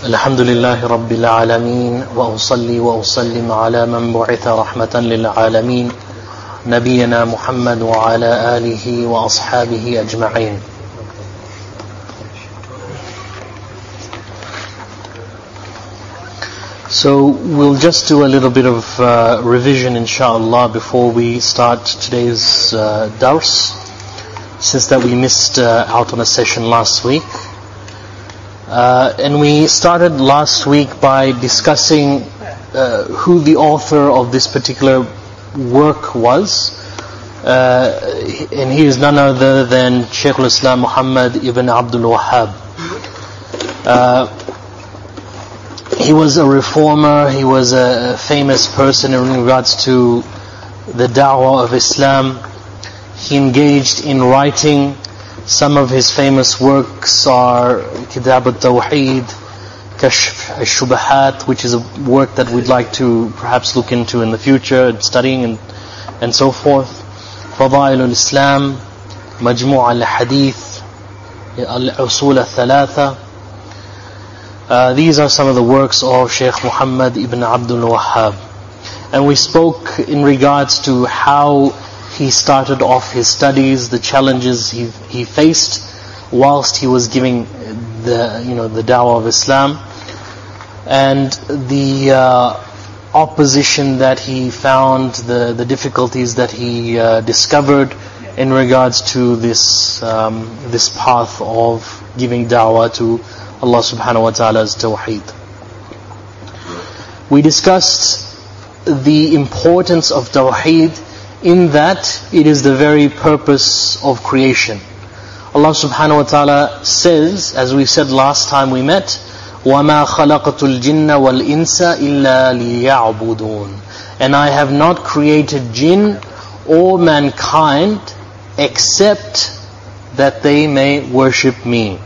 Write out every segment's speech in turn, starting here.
الحمد لله رب العالمين وأصلي وأسلم على من بعث رحمة للعالمين نبينا محمد وعلى آله وأصحابه أجمعين. So we'll just do a little bit of revision inshallah before we start today's dars, since that we missed out on a session last week. And we started last week by discussing who the author of this particular work was. And he is none other than Shaykh al-Islam Muhammad ibn Abdul Wahhab. He was a reformer, he was a famous person in regards to the da'wah of Islam. He engaged in writing. Some of his famous works are Kitab al-Tawheed, Kashf al-Shubahat, which is a work that we'd like to perhaps look into in the future, studying and so forth. Fadail al-Islam, Majmu' al-Hadith, Al-Usul al-Thalatha. These are some of the works of Shaykh Muhammad ibn Abdul Wahhab. And we spoke in regards to how he started off his studies, the challenges he faced whilst he was giving the da'wah of Islam, and the opposition that he found, the difficulties that he discovered in regards to this path of giving da'wah to Allah subhanahu wa ta'ala's tawheed. We discussed the importance of tawheed in that it is the very purpose of creation. Allah subhanahu wa ta'ala says, as we said last time we met, وَمَا خَلَقْتُ الْجِنَّ وَالْإِنسَ إِلَّا لِيَعْبُدُونَ. And I have not created jinn or mankind except that they may worship me.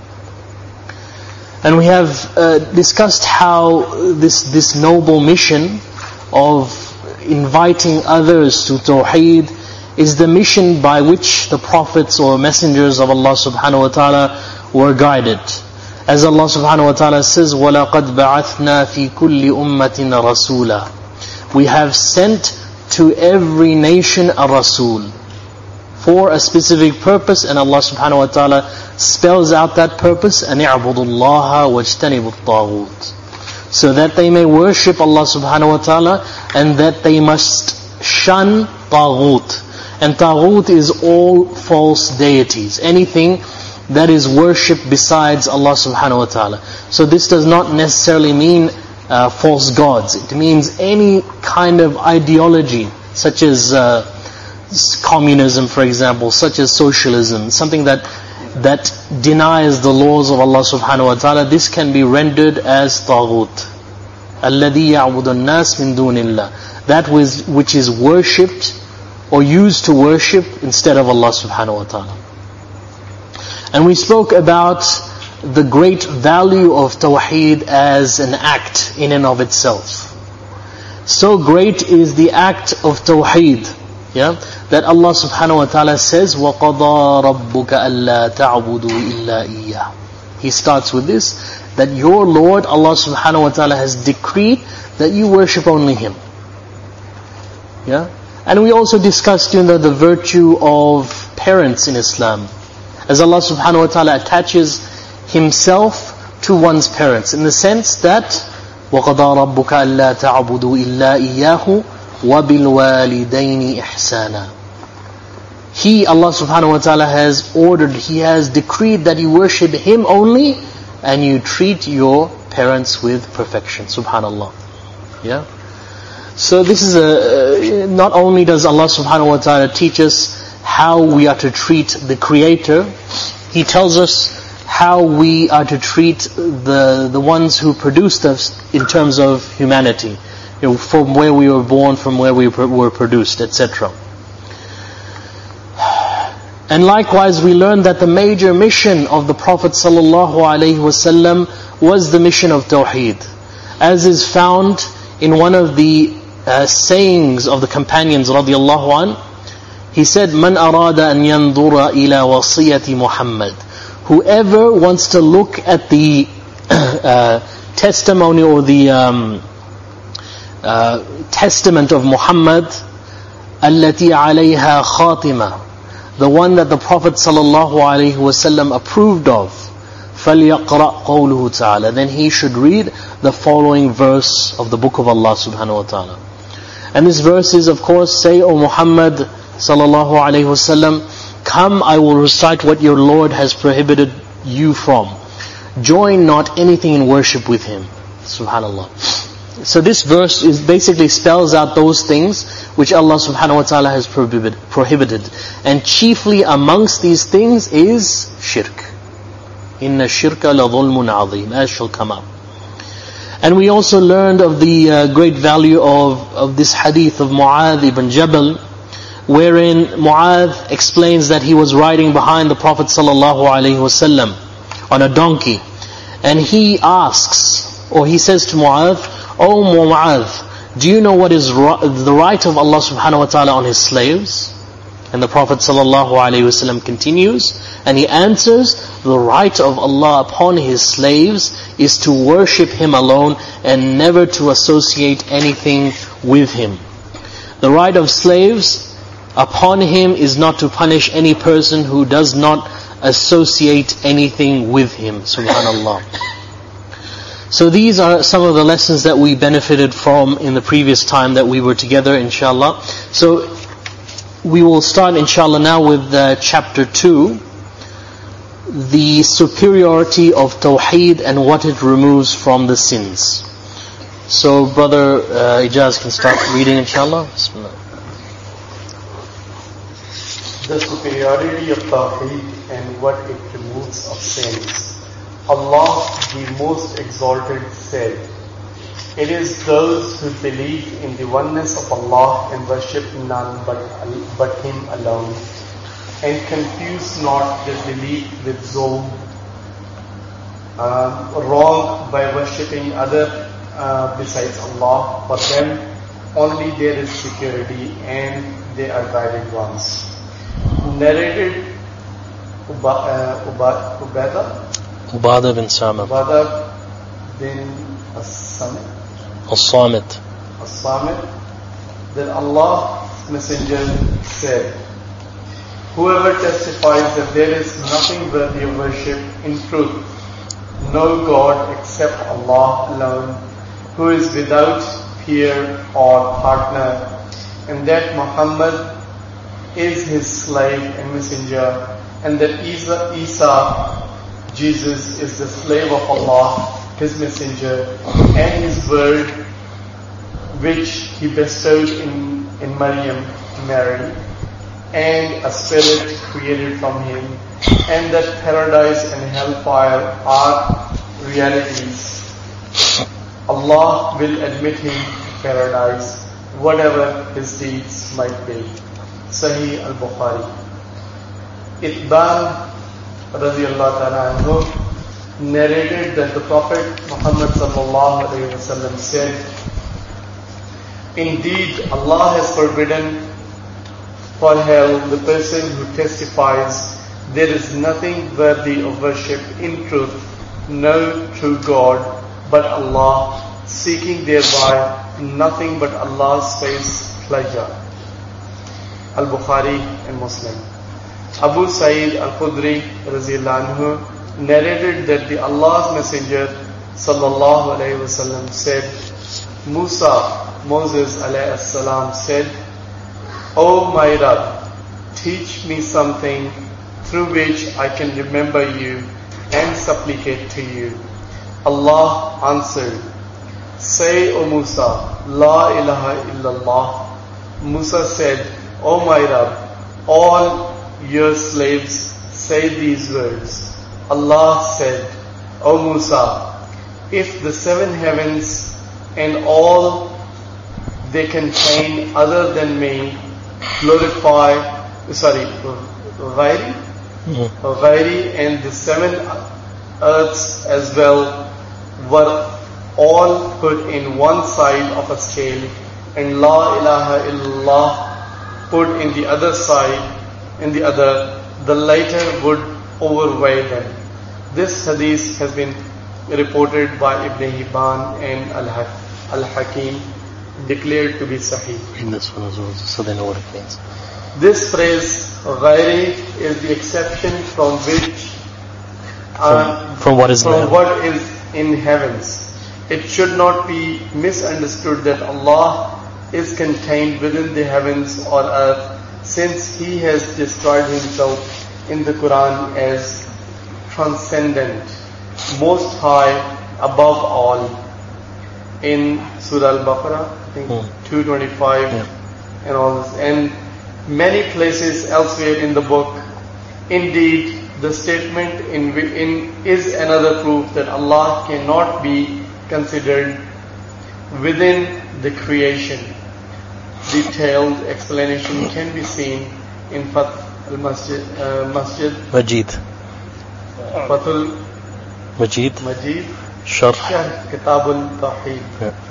And we have discussed how this noble mission of inviting others to Tawheed is the mission by which the prophets or messengers of Allah subhanahu wa ta'ala were guided. As Allah subhanahu wa ta'ala says, وَلَقَدْ بَعَثْنَا فِي كُلِّ أُمَّةٍ رَسُولًا. We have sent to every nation a Rasul for a specific purpose, and Allah subhanahu wa ta'ala spells out that purpose, أَنِ اعْبُدُوا اللَّهَ وَاجْتَنِبُوا الطَّاغُوتِ, so that they may worship Allah subhanahu wa ta'ala and that they must shun taghut. And taghut is all false deities, anything that is worshipped besides Allah subhanahu wa ta'ala. So this does not necessarily mean false gods. It means any kind of ideology, such as communism, for example, such as socialism, something that denies the laws of Allah subhanahu wa ta'ala. This can be rendered as taghut. الَّذِي يَعْبُدُ النَّاسِ مِن دُونِ اللَّهِ. That which is worshipped or used to worship instead of Allah subhanahu wa ta'ala. And we spoke about the great value of Tawheed as an act in and of itself. So great is the act of Tawheed, that Allah subhanahu wa ta'ala says, وَقَضَى رَبُّكَ أَلَّا تَعْبُدُوا إِلَّا إِيَّهُ. He starts with this, that your Lord, Allah subhanahu wa ta'ala, has decreed that you worship only Him. And we also discussed the virtue of parents in Islam, as Allah subhanahu wa ta'ala attaches Himself to one's parents, in the sense that وَقَضَى رَبُّكَ أَلَّا تَعْبُدُوا إِلَّا إِيَّهُ وَبِالْوَالِدَيْنِ إِحْسَانًا. He, Allah subhanahu wa ta'ala, has ordered, He has decreed that you worship Him only, and you treat your parents with perfection. Subhanallah. So this is not only does Allah subhanahu wa ta'ala teach us how we are to treat the Creator, He tells us how we are to treat the ones who produced us in terms of humanity, from where we were born, from where we were produced, etc. And likewise, we learn that the major mission of the Prophet ﷺ was the mission of Tawheed, as is found in one of the sayings of the companions radiallahu an. He said, "Man arada an yandura ila wasiyati Muhammad." Whoever wants to look at the testimony or the testament of Muhammad, التي عليها خاتمة, the one that the Prophet ﷺ approved of, فَلْيَقْرَأْ قَوْلُهُ تَعَالَى, then he should read the following verse of the book of Allah subhanahu wa ta'ala. And this verse is, of course, say, O Muhammad sallallahu alayhi wasallam, come, I will recite what your Lord has prohibited you from. Join not anything in worship with Him. Subhanallah. So this verse is basically spells out those things which Allah subhanahu wa ta'ala has prohibited. And chiefly amongst these things is shirk. Inna shirka la dhulmun azim, as shall come up. And we also learned of the great value of this hadith of Mu'adh ibn Jabal, wherein Mu'adh explains that he was riding behind the Prophet ﷺ on a donkey. And he asks, or he says to Mu'adh, O Mu'adh, do you know what is the right of Allah subhanahu wa ta'ala on His slaves? And the Prophet ﷺ continues, and he answers, the right of Allah upon His slaves is to worship Him alone and never to associate anything with Him. The right of slaves upon Him is not to punish any person who does not associate anything with Him. Subhanallah. So these are some of the lessons that we benefited from in the previous time that we were together, inshallah. So we will start, inshallah, now with chapter 2, the superiority of Tawheed and what it removes from the sins. So Brother Ijaz can start reading, inshallah. Bismillah. The superiority of Tawheed and what it removes of sins. Allah, the Most Exalted, said, it is those who believe in the oneness of Allah and worship none but Him alone, and confuse not their belief with zulm, wrong by worshipping other besides Allah. For them only there is security and they are guided ones. Narrated Ubadah bin Samit. Ubadah bin As-Samit. That Allah's Messenger said, whoever testifies that there is nothing worthy of worship in truth, no God except Allah alone, who is without peer or partner, and that Muhammad is His slave and messenger, and that Isa, Jesus, is the slave of Allah, His messenger, and His word which He bestowed in Maryam, Mary, and a spirit created from Him, and that paradise and hellfire are realities. Allah will admit him to paradise, whatever his deeds might be. Sahih al-Bukhari. Itban radiyallahu ta'ala anhu narrated that the Prophet Muhammad sallallahu alayhi wa sallam said, indeed, Allah has forbidden for hell the person who testifies there is nothing worthy of worship in truth, no true God but Allah, seeking thereby nothing but Allah's face pleasure. Al-Bukhari and Muslim. Abu Sa'id al-Khudri radhiyallahu anhu narrated that the Allah's Messenger sallallahu alayhi wasallam said, Moses alayhi salam said, O my Rabb, teach me something through which I can remember you and supplicate to you. Allah answered, say, O Musa, La ilaha illallah. Musa said, O my Rabb, all your slaves say these words. Allah said, O Musa, if the 7 heavens and all they contain other than me Ghairi and the 7 earths as well were all put in one side of a scale, and La ilaha illallah put in the other side, the latter would overweigh them. This hadith has been reported by Ibn Hibban and Al-Hakim, declared to be Sahih. In this one as well, so they know what it means. This phrase, Ghairi, is the exception from which from what is in heavens. It should not be misunderstood that Allah is contained within the heavens or earth, since He has described Himself in the Quran as transcendent, most high, above all, in Surah Al-Baqarah, I think 225, and all this, and many places elsewhere in the book. Indeed, the statement is another proof that Allah cannot be considered within the creation. Detailed explanation can be seen in Fath al-Masjid Majid Fathul Majid Sharh Kitab al-Tawheed.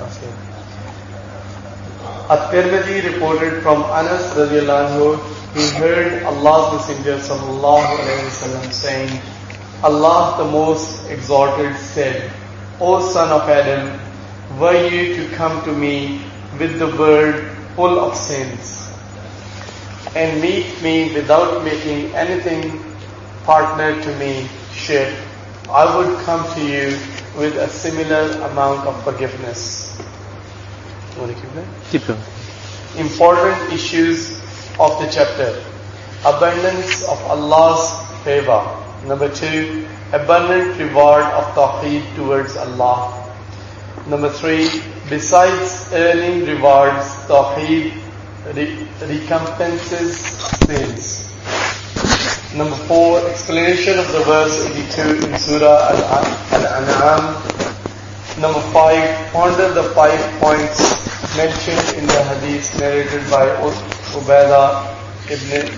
At-Tirmidhi reported from Anas radiallahu anhu, he heard Allah's Messenger sallallahu alayhi wa sallam saying, Allah the Most Exalted said, O son of Adam, were you to come to me with the bird full of sins and meet me without making anything partner to me, shirk, I would come to you with a similar amount of forgiveness. You want to keep that? Keep going. Important issues of the chapter. Abundance of Allah's favor. Number 2, abundant reward of tawheed towards Allah. Number 3, besides earning rewards, tawheed recompenses sins. Number 4, explanation of the verse 82 in Surah Al-An'am. Number 5, ponder the 5 points mentioned in the hadith narrated by Ubaidah ibn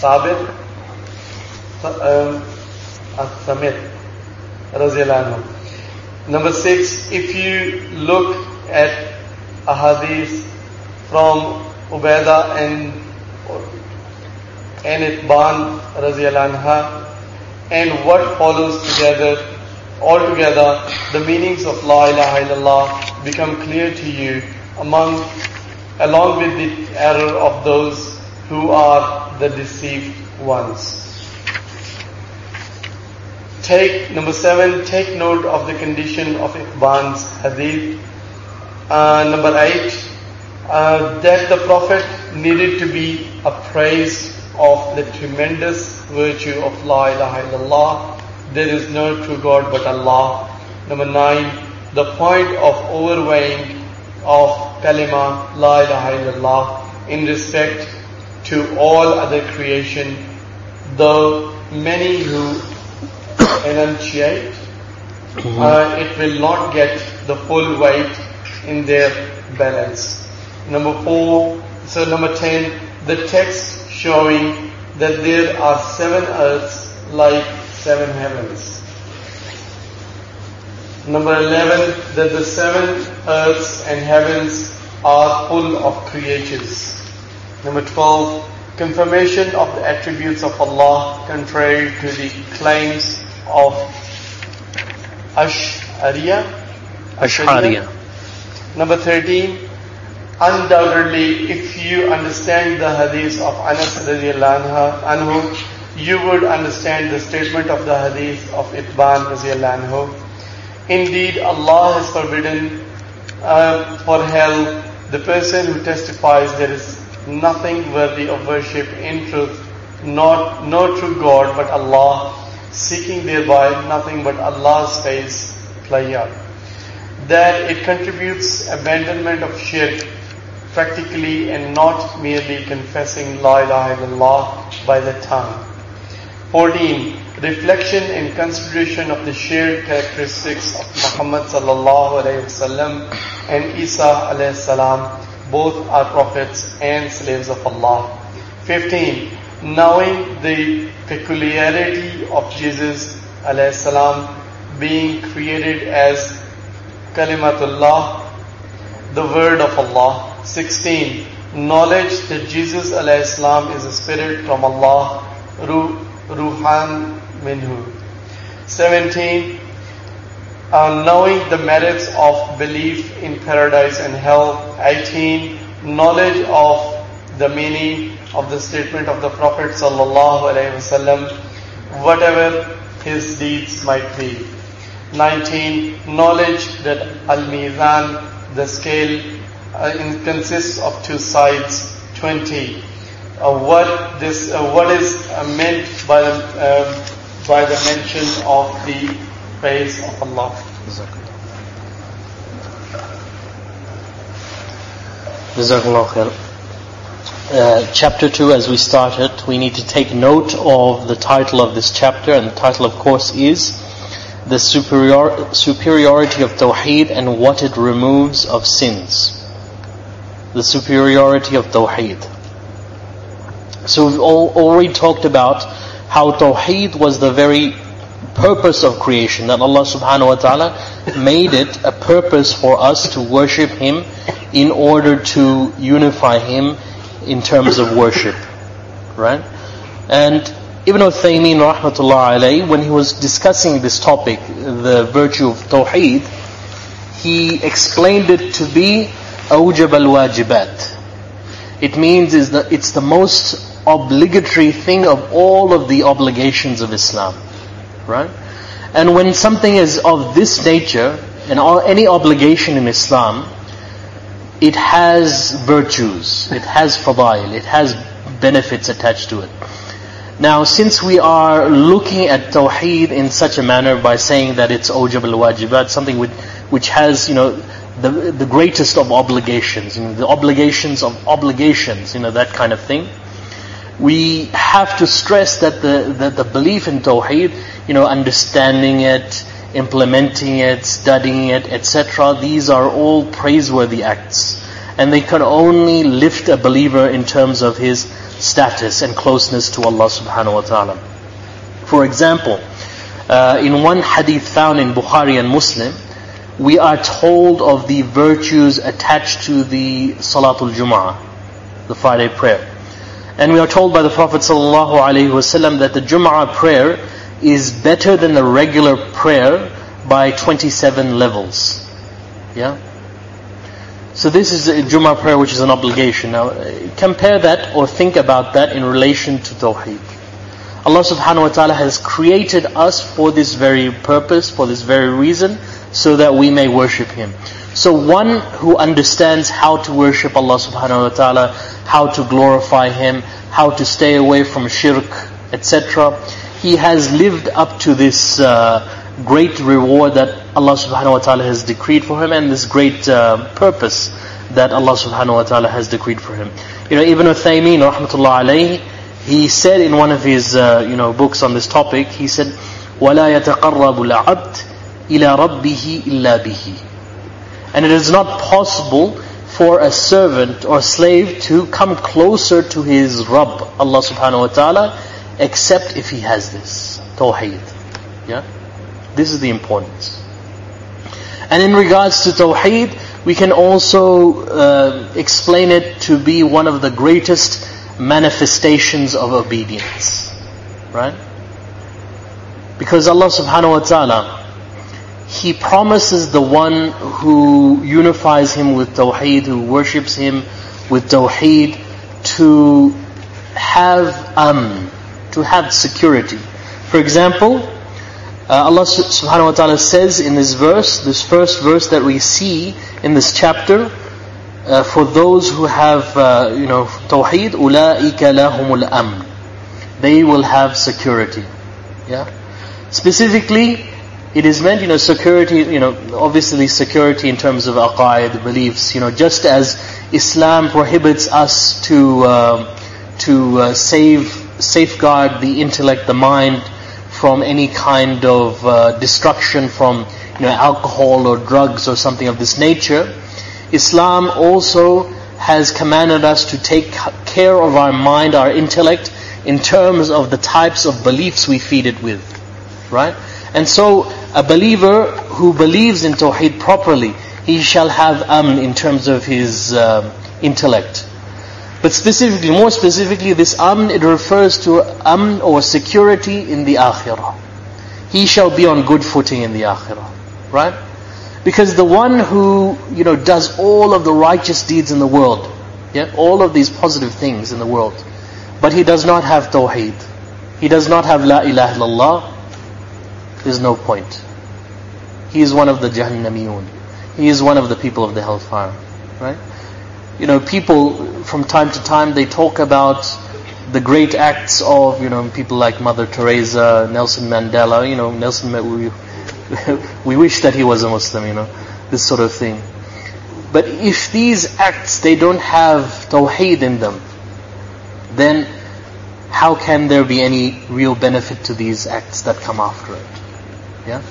al-Samit raziyallahu anhu. Number 6, if you look at a hadith from Ubaidah and Itban raziyallahu anha and what follows altogether, the meanings of La ilaha illallah become clear to you along with the error of those who are the deceived ones. Number 7, take note of the condition of Itban's hadith. Number 8, that the Prophet needed to be appraised of the tremendous virtue of La ilaha illallah. There is no true God but Allah. Number 9, the point of overweighing of kalima La ilaha illallah in respect to all other creation, though many who enunciate, it will not get the full weight in their balance. Number 10, the text showing that there are 7 earths like 7 heavens. Number 11, that the 7 earths and heavens are full of creatures. Number 12, confirmation of the attributes of Allah contrary to the claims of Ash'ariyah. Number 13, undoubtedly, if you understand the hadith of Anas radiallahu anhu, you would understand the statement of the hadith of Itban radiallahu anhu. Indeed, Allah has forbidden for hell the person who testifies there is nothing worthy of worship in truth, no true God but Allah, seeking thereby nothing but Allah's face pleasure. That it contributes abandonment of shirk practically and not merely confessing La ilaha illallah by the tongue. 14. Reflection and consideration of the shared characteristics of Muhammad sallallahu alayhi wasallam and Isa alayhi salam. Both are prophets and slaves of Allah. 15. Knowing the peculiarity of Jesus alayhi salam being created as Kalimatullah, the word of Allah. 16. Knowledge that Jesus alayhi salam is a spirit from Allah, Ruhan Minhu. 17. knowing the merits of belief in paradise and hell. 18. Knowledge of the meaning of the statement of the Prophet ﷺ, whatever his deeds might be. 19. Knowledge that al-mizan, the scale, consists of two sides. 20. What is meant by the mention of the praise of Allah. Jazakallah khair. Chapter 2, as we started, we need to take note of the title of this chapter, and the title, of course, is the superiority of Tawheed and what it removes of sins. The superiority of Tawheed. So we've already talked about how Tawheed was the very purpose of creation, that Allah subhanahu wa ta'ala made it a purpose for us to worship Him in order to unify Him in terms of worship. Right? And Ibn Uthaymin rahmatullah alayhi, when he was discussing this topic, the virtue of Tawheed, he explained it to be awjab al-wajibat. It means it's the most obligatory thing of all of the obligations of Islam. Right? And when something is of this nature, and any obligation in Islam, it has virtues, it has fadail, it has benefits attached to it. Now, since we are looking at Tawheed in such a manner by saying that it's awjab al-wajibat, something which has, the greatest of obligations, the obligations of obligations, that kind of thing, we have to stress that the belief in Tawheed, understanding it, implementing it, studying it, etc., these are all praiseworthy acts. And they can only lift a believer in terms of his status and closeness to Allah subhanahu wa ta'ala. For example, in one hadith found in Bukhari and Muslim, we are told of the virtues attached to the Salatul Jum'ah, the Friday prayer. And we are told by the Prophet ﷺ that the Jum'ah prayer is better than the regular prayer by 27 levels. Yeah? So this is a Jum'ah prayer which is an obligation. Now compare that or think about that in relation to Tawheed. Allah subhanahu wa ta'ala has created us for this very purpose, for this very reason, so that we may worship Him. So one who understands how to worship Allah subhanahu wa ta'ala, how to glorify Him, how to stay away from shirk, etc., he has lived up to this great reward that Allah subhanahu wa ta'ala has decreed for him, and this great purpose that Allah subhanahu wa ta'ala has decreed for him. Ibn Uthaymin rahmatullah alayhi, he said in one of his books on this topic, he said, وَلَا يَتَقَرَّبُ الْعَبْدِ إِلَى رَبِّهِ إِلَّا بِهِ. And it is not possible for a servant or slave to come closer to his Rabb, Allah subhanahu wa ta'ala, except if he has this Tawheed. Yeah? This is the importance. And in regards to Tawheed, we can also explain it to be one of the greatest manifestations of obedience. Right? Because Allah subhanahu wa ta'ala, He promises the one who unifies Him with Tawheed, who worships Him with Tawheed, to have to have security. For example, Allah subhanahu wa ta'ala says in this verse, this first verse that we see in this chapter, for those who have Tawheed, أُولَٰئِكَ لَهُمُ الْأَمْنِ, they will have security. Yeah. Specifically, it is meant, security, obviously security in terms of aqaid, beliefs, just as Islam prohibits us to safeguard the intellect, the mind, from any kind of destruction from alcohol or drugs or something of this nature. Islam also has commanded us to take care of our mind, our intellect, in terms of the types of beliefs we feed it with. Right? And so a believer who believes in Tawheed properly, he shall have amn in terms of his intellect. But more specifically, this amn, it refers to amn or security in the akhirah. He shall be on good footing in the akhirah. Right? Because the one who, does all of the righteous deeds in the world, all of these positive things in the world, but he does not have tawheed, he does not have la ilaha illallah, there's no point. He is one of the Jahannamiyun. He is one of the people of the hellfire. Right? People from time to time, they talk about the great acts of, people like Mother Teresa, Nelson Mandela. We wish that he was a Muslim, this sort of thing. But if these acts, they don't have tawheed in them, then how can there be any real benefit to these acts that come after it? Yeah?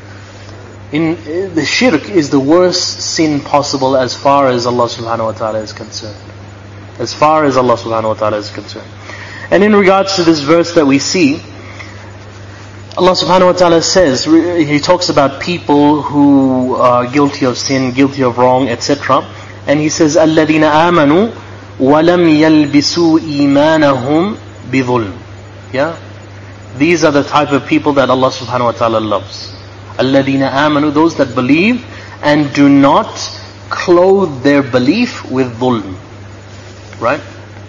The shirk is the worst sin possible as far as Allah subhanahu wa ta'ala is concerned. As far as Allah subhanahu wa ta'ala is concerned. And in regards to this verse that we see, Allah subhanahu wa ta'ala says, He talks about people who are guilty of sin, guilty of wrong, etc. And He says, الَّذِينَ آمَنُوا وَلَمْ يَلْبِسُوا إِيمَانَهُمْ بِظُلْمٍ. Yeah? These are the type of people that Allah subhanahu wa ta'ala loves. الَّذِينَ آمَنُوا, those that believe and do not clothe their belief with dhulm. Right?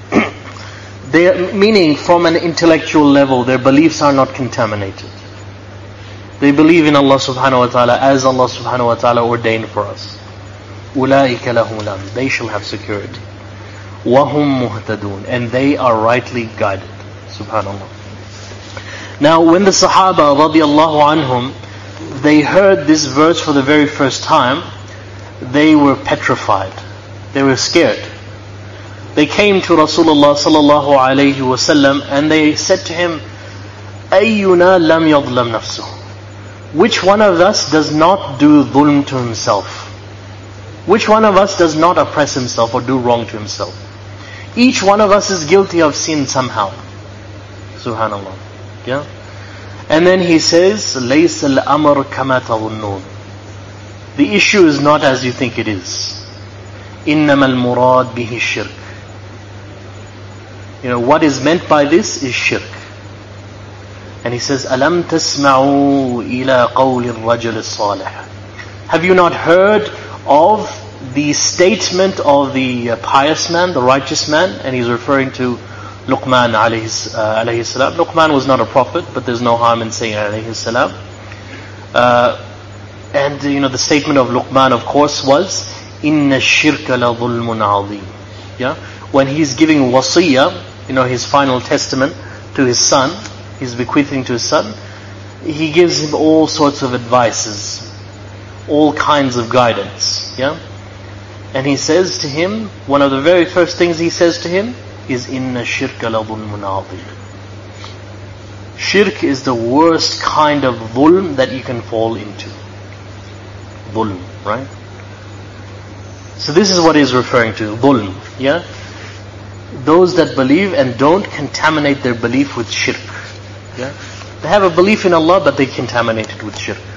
Meaning from an intellectual level, their beliefs are not contaminated. They believe in Allah subhanahu wa ta'ala as Allah subhanahu wa ta'ala ordained for us. أُولَٰئِكَ لَهُمُ الْأَمْنُ, they shall have security. وَهُمْ مُهْتَدُونَ, and they are rightly guided. Subhanallah. Now when the Sahaba radiallahu anhum, they heard this verse for the very first time, they were petrified. They were scared. They came to Rasulullah sallallahu alayhi wasallam and they said to him, أَيُّنَا لَمْ يَظْلَمْ نَفْسُهُ, which one of us does not do dhulm to himself? Which one of us does not oppress himself or do wrong to himself? Each one of us is guilty of sin somehow. Subhanallah. Yeah? And then he says, لَيْسَ الْأَمْرُ كَمَا تَظُنُّونَ, the issue is not as you think it is. إِنَّمَا الْمُرَادْ بِهِ الشِّرْكِ, what is meant by this is shirk. And he says, أَلَمْ تَسْمَعُوا إِلَىٰ قَوْلِ الرَّجُلِ الصَّالِحِ, have you not heard of the statement of the pious man, the righteous man? And he's referring to Luqman alayhi salam. Luqman was not a prophet, but there's no harm in saying alayhi salam. And the statement of Luqman, of course, was إِنَّ الشِّرْكَ لَظُلْمٌ عَظِيمٌ. Yeah? When he's giving wasiyah, his final testament to his son, he's bequeathing to his son, he gives him all sorts of advices, all kinds of guidance. Yeah? And he says to him, one of the very first things he says to him is إِنَّ الشِّرْكَ لَظُلْمٌ عَظِيمٌ. Shirk is the worst kind of dhulm that you can fall into. Dhulm, right? So this is what he's referring to, dhulm. Yeah? Those that believe and don't contaminate their belief with shirk. Yeah? They have a belief in Allah, but they contaminate it with shirk.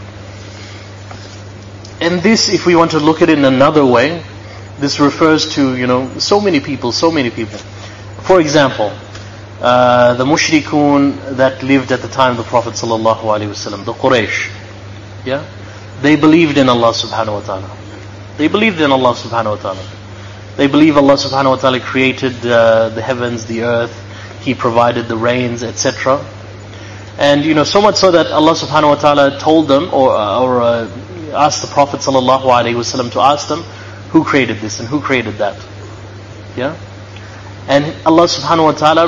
And this, if we want to look at it in another way, this refers to, so many people. For example, the mushrikun that lived at the time of the Prophet sallallahu alaihi wasallam, the Quraysh, yeah, they believed in Allah subhanahu wa ta'ala. They believed in Allah subhanahu wa ta'ala. They believe Allah subhanahu wa ta'ala created the heavens, the earth, He provided the rains, etc. And so much so that Allah subhanahu wa ta'ala told them or asked the Prophet sallallahu alaihi wasallam to ask them, who created this and who created that? Yeah? And Allah subhanahu wa ta'ala,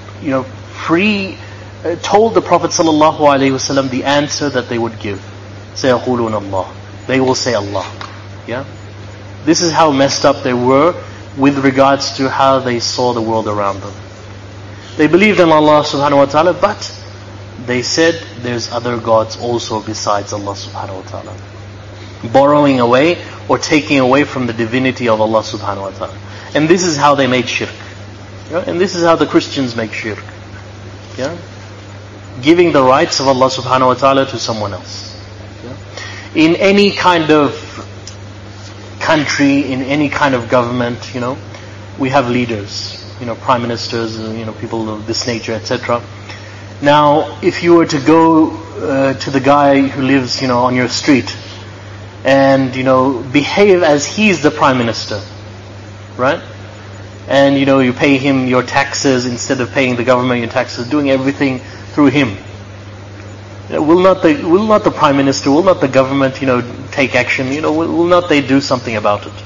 told the Prophet sallallahu alaihi wasallam the answer that they would give. سَيَقُولُونَ اللَّهِ, they will say Allah. Yeah? This is how messed up they were with regards to how they saw the world around them. They believed in Allah subhanahu wa ta'ala, but they said there's other gods also besides Allah subhanahu wa ta'ala. Borrowing away or taking away from the divinity of Allah subhanahu wa ta'ala. And this is how they made shirk. Yeah? And this is how the Christians make shirk. Yeah? Giving the rights of Allah subhanahu wa ta'ala to someone else. Yeah? In any kind of country, in any kind of government, we have leaders, prime ministers, people of this nature, etc. Now, if you were to go to the guy who lives, on your street, and, behave as he's the prime minister, right? And, you pay him your taxes instead of paying the government your taxes, doing everything through him. Will not the prime minister, will not the government, take action? Will not they do something about it?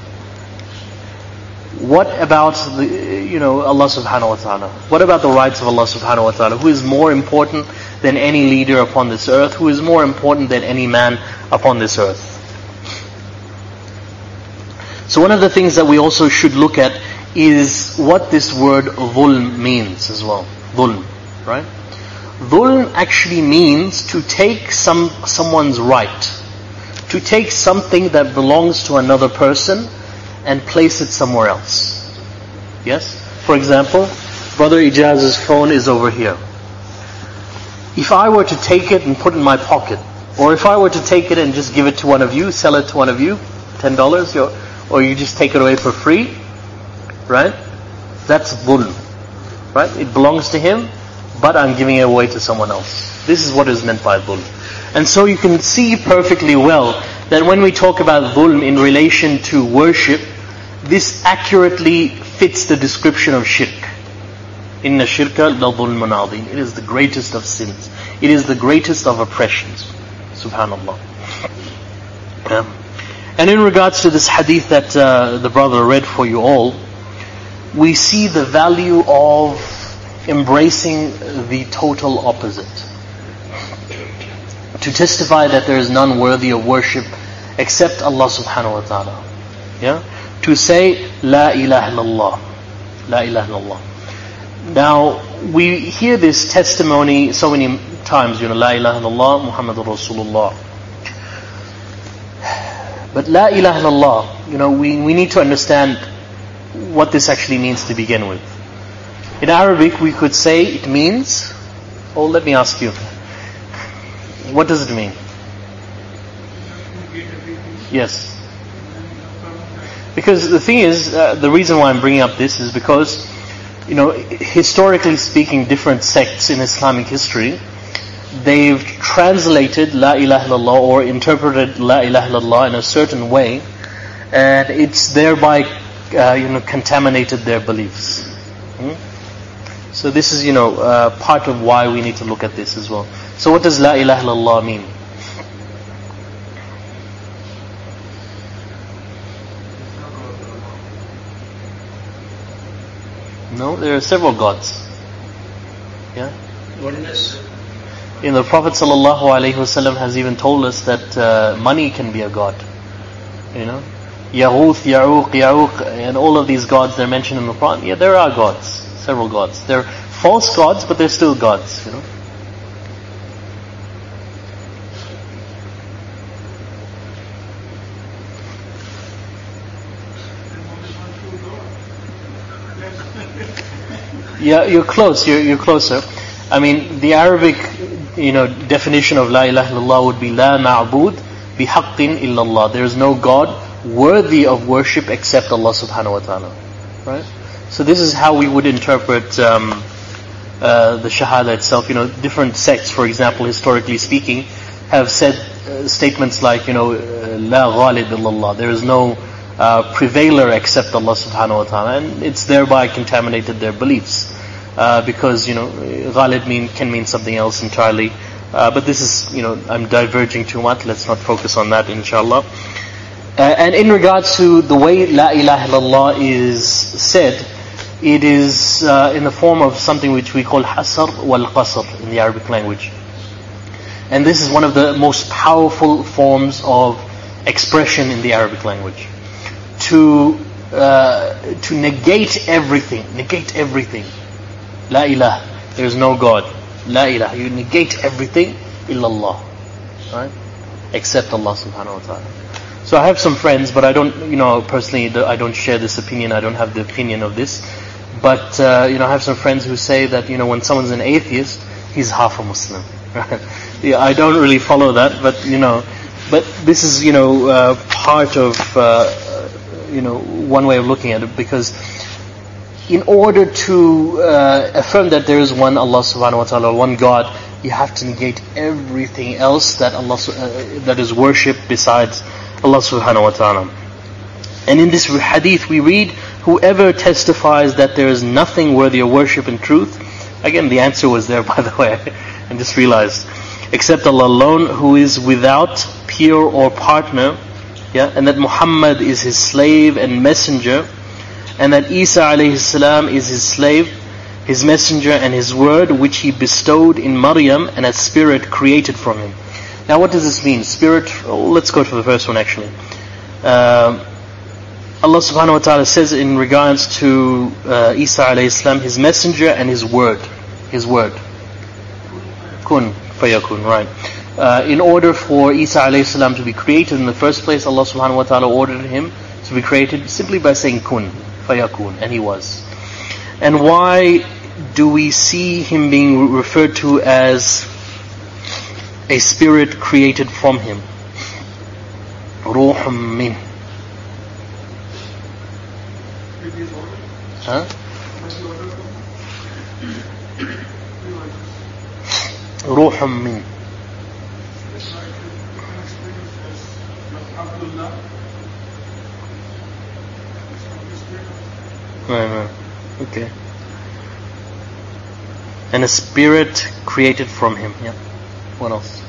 What about Allah subhanahu wa ta'ala? What about the rights of Allah subhanahu wa ta'ala? Who is more important than any leader upon this earth? Who is more important than any man upon this earth? So one of the things that we also should look at is what this word dhulm means as well. Dhulm, right? Dhulm actually means to take someone's right, to take something that belongs to another person and place it somewhere else. Yes? For example, Brother Ijaz's phone is over here. If I were to take it and put it in my pocket, or if I were to take it and just give it to one of you, sell it to one of you, $10, or you just take it away for free, right? That's dhulm, right? It belongs to him, but I'm giving it away to someone else. This is what is meant by dhulm. And so you can see perfectly well that when we talk about dhulm in relation to worship, this accurately fits the description of shirk. Inna shirka la dhulmun adhim. It is the greatest of sins. It is the greatest of oppressions. Subhanallah. And in regards to this hadith that the brother read for you all, we see the value of embracing the total opposite. To testify that there is none worthy of worship except Allah subhanahu wa ta'ala. Yeah? To say, La ilaha illallah. La ilaha illallah. Now, we hear this testimony so many times, La ilaha illallah, Muhammadur Rasulullah. But La ilaha illallah, we need to understand what this actually means to begin with. In Arabic, we could say it means, let me ask you, what does it mean? Yes. Because the thing is, the reason why I'm bringing up this is because, historically speaking, different sects in Islamic history, they've translated La ilaha illallah or interpreted La ilaha illallah in a certain way, and it's thereby, contaminated their beliefs. So this is, part of why we need to look at this as well. So what does La ilaha illallah mean? No, there are several gods. Yeah? Oneness. The Prophet ﷺ has even told us that money can be a god. Yaghuth, Ya'uq, Ya'uq, and all of these gods they're mentioned in the Quran. Yeah, there are gods, several gods. They're false gods, but they're still gods. Yeah, you're close. You're closer. I mean, the Arabic, definition of La ilaha illallah would be La ma'bud bihaqqin illallah. There is no God worthy of worship except Allah subhanahu wa ta'ala. Right? So this is how we would interpret the Shahada itself. Different sects, for example, historically speaking, have said statements like, La ghalib illallah. There is no prevailer except Allah subhanahu wa ta'ala, and it's thereby contaminated their beliefs, because ghalib can mean something else entirely, but this is, I'm diverging too much. Let's not focus on that, inshallah. And in regards to the way La ilaha illallah is said, it is in the form of something which we call hasr wal qasr in the Arabic language, and this is one of the most powerful forms of expression in the Arabic language. To negate everything. La ilaha, there is no God. La ilaha, you negate everything, illallah, right? Except Allah subhanahu wa ta'ala. So I have some friends, but I don't, personally, I don't share this opinion. I don't have the opinion of this. But, I have some friends who say that, when someone's an atheist, he's half a Muslim. Right? Yeah, I don't really follow that, but, but this is, part of, one way of looking at it, because in order to affirm that there is one Allah subhanahu wa ta'ala, one God, you have to negate everything else that Allah that is worshipped besides Allah subhanahu wa ta'ala. And in this hadith we read, whoever testifies that there is nothing worthy of worship in truth, again the answer was there by the way, I just realized, except Allah alone, who is without peer or partner, and that Muhammad is his slave and messenger, and that Isa alayhi salam is his slave, his messenger and his word, which he bestowed in Maryam, and a spirit created from him. Now what does this mean? Spirit, let's go to the first one actually. Allah subhanahu wa ta'ala says in regards to Isa alayhi salam, his messenger and his word. His word. Kun fayakun, right. In order for Isa alayhi salam to be created in the first place, Allah subhanahu wa ta'ala ordered him to be created simply by saying kun fayakun, and he was. And why do we see him being referred to as a spirit created from him? Ruhum min. Huh? Ruhum min. No. Okay. And a spirit created from him. Yeah. What else?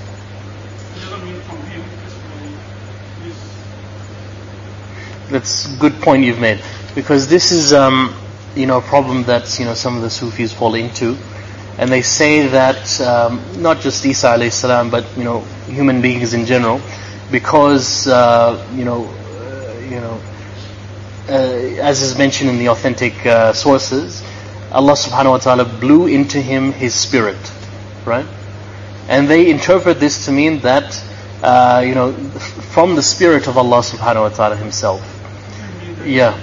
That's a good point you've made, because this is a problem that some of the Sufis fall into, and they say that not just Isa alayhi salam, but human beings in general, because as is mentioned in the authentic sources, Allah subhanahu wa ta'ala blew into him his spirit, right? And they interpret this to mean that from the spirit of Allah subhanahu wa ta'ala himself. Yeah,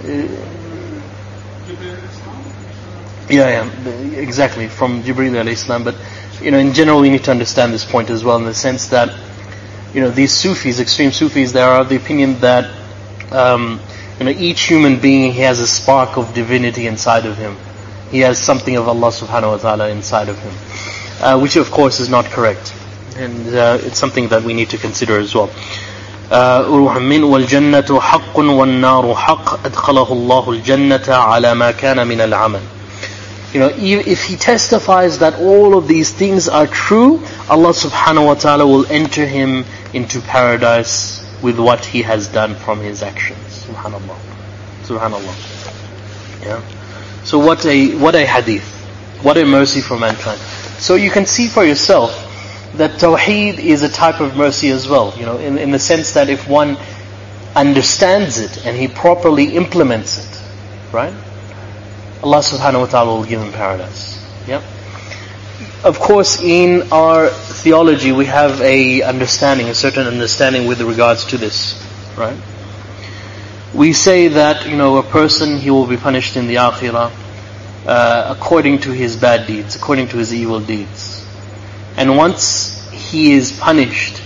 exactly, from Jibreel alayhi salam. But in general we need to understand this point as well, in the sense that these Sufis, extreme Sufis, they are of the opinion that each human being, he has a spark of divinity inside of him. He has something of Allah subhanahu wa ta'ala inside of him, which of course is not correct, and it's something that we need to consider as well. مِّنْ وَالْجَنَّةُ حَقٌّ وَالنَّارُ حَقٌّ أَدْخَلَهُ اللَّهُ الْجَنَّةَ عَلَى مَا كَانَ مِنَ الْعَمَلِ. If he testifies that all of these things are true, Allah subhanahu wa ta'ala will enter him into paradise with what he has done from his actions. Subhanallah. Yeah. So what a hadith, what a mercy for mankind. So you can see for yourself that Tawheed is a type of mercy as well, in the sense that if one understands it and he properly implements it, right, Allah subhanahu wa ta'ala will give him paradise. Yeah. Of course, in our theology we have a certain understanding with regards to this, right? We say that a person, he will be punished in the akhirah according to his bad deeds, according to his evil deeds. And once he is punished,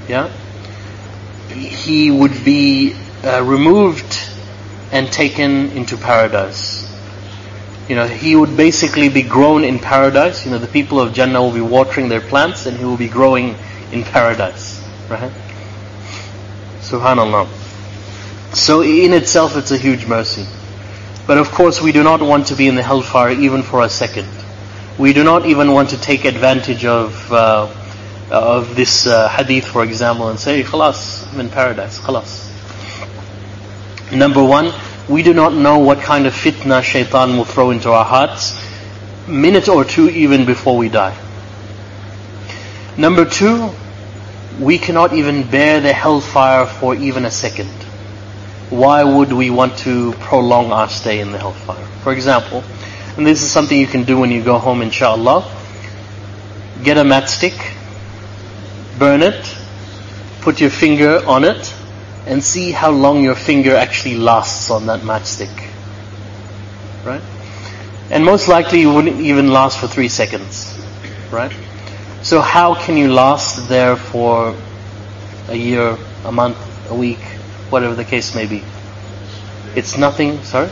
he would be removed and taken into paradise. He would basically be grown in paradise. The people of Jannah will be watering their plants, and he will be growing in paradise, right? Subhanallah. So in itself it's a huge mercy. But of course we do not want to be in the hellfire even for a second. We do not even want to take advantage of this hadith, for example, and say, khalas, I'm in paradise, khalas. Number one, we do not know what kind of fitna shaitan will throw into our hearts, minute or two even before we die. Number two, we cannot even bear the hellfire for even a second. Why would we want to prolong our stay in the hellfire? For example, and this is something you can do when you go home, inshallah. Get a matchstick, burn it, put your finger on it, and see how long your finger actually lasts on that matchstick. Right? And most likely you wouldn't even last for 3 seconds. Right? So how can you last there for a year, a month, a week, whatever the case may be? It's nothing, sorry?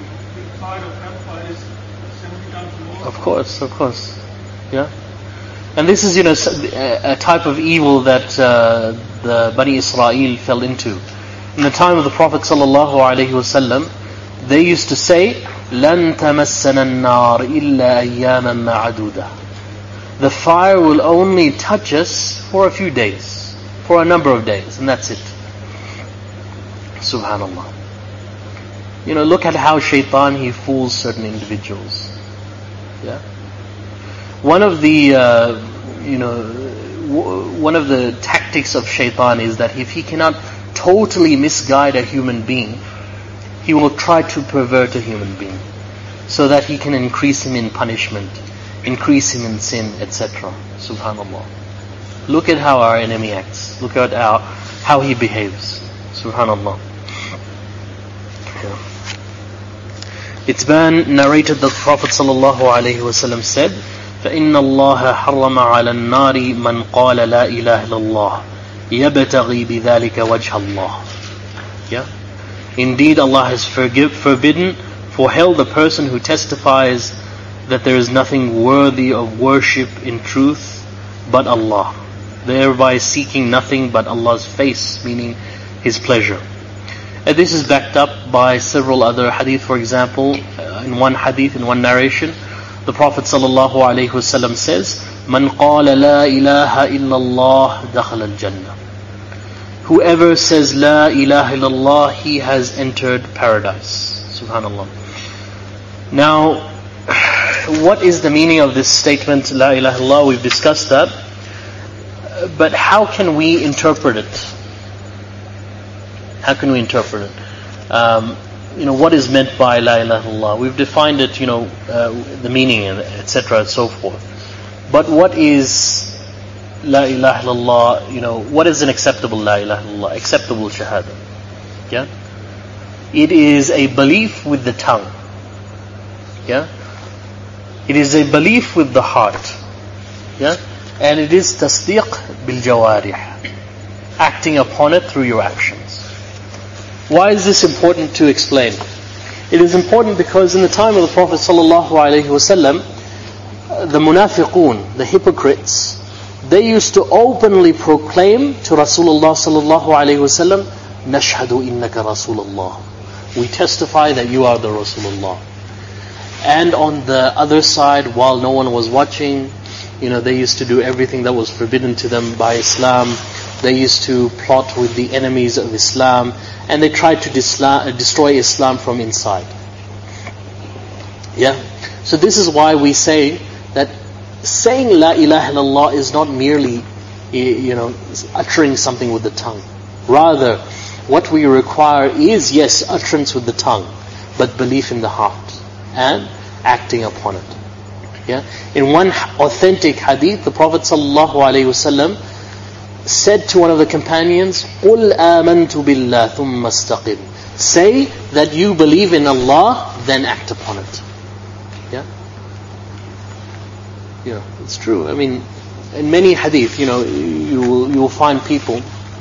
Of course. Yeah. And this is, a type of evil that the Bani Israel fell into. In the time of the Prophet ﷺ, they used to say, لَن تَمَسَّنَا النَّارِ إِلَّا أَيَّامًا مَعَدُودًا. The fire will only touch us for a few days, for a number of days, and that's it. Subhanallah. Look at how shaitan, he fools certain individuals. Yeah. One of the tactics of shaitan is that if he cannot totally misguide a human being, he will try to pervert a human being so that he can increase him in punishment, increase him in sin, etc. Subhanallah. Look at how our enemy acts. Look at how he behaves. Subhanallah. Itban narrated that the Prophet ﷺ said, فَإِنَّ اللَّهَ حَرَّمَ عَلَى النَّارِ مَنْ قَالَ لَا إِلَهَ إِلَّا اللَّهِ يَبْتَغِي بِذَلِكَ وَجْهَ اللَّهِ. Yeah? Indeed, Allah has forbidden for hell the person who testifies that there is nothing worthy of worship in truth but Allah, thereby seeking nothing but Allah's face, meaning His pleasure. And this is backed up by several other hadith. For example, in one hadith, in one narration, the Prophet ﷺ says, مَنْ قَالَ لَا إِلَهَ إِلَّا اللَّهِ دَخَلَ الْجَنَّةِ. Whoever says La ilaha illallah, he has entered paradise. Subhanallah. Now, what is the meaning of this statement, La ilaha illallah? We've discussed that. But how can we interpret it? How can we interpret it? What is meant by La ilaha illallah? We've defined it, the meaning, etc. and so forth. But what is La ilaha illallah, what is an acceptable La ilaha illallah? Acceptable shahada. Yeah? It is a belief with the tongue. Yeah? It is a belief with the heart. Yeah? And it is tasdiq bil jawarih, acting upon it through your actions. Why is this important to explain? It is important because in the time of the Prophet ﷺ, the munafiqun, the hypocrites, they used to openly proclaim to Rasulullah ﷺ, Nashhadu innaka Rasulullah. We testify that you are the Rasulullah. And on the other side, while no one was watching, they used to do everything that was forbidden to them by Islam. They used to plot with the enemies of Islam, and they tried to destroy Islam from inside. Yeah? So this is why we say that saying La ilaha illallah is not merely, uttering something with the tongue. Rather, what we require is, yes, utterance with the tongue, but belief in the heart and acting upon it. Yeah? In one authentic hadith, the Prophet ﷺ said to one of the companions, قُلْ آمَنْتُ بِاللَّهِ ثُمَّ اسْتَقِمْ. Say that you believe in Allah, then act upon it. Yeah? Yeah, it's true. I mean, in many hadith, you will find people,